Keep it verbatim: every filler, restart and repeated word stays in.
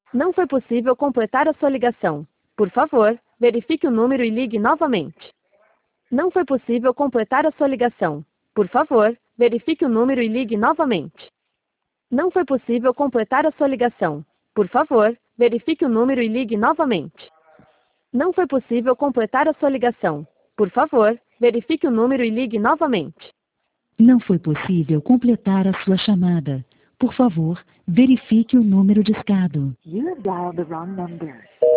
Não foi possível completar a sua ligação. Por favor, verifique o número e ligue novamente. Não foi possível completar a sua ligação. Por favor, verifique o número e ligue novamente. Não foi possível completar a sua ligação. Por favor, verifique o número e ligue novamente. Não foi possível completar a sua ligação. Por favor, verifique o número e ligue novamente. Não foi possível completar a sua chamada. Por favor, verifique o número discado. You have dialed the wrong number.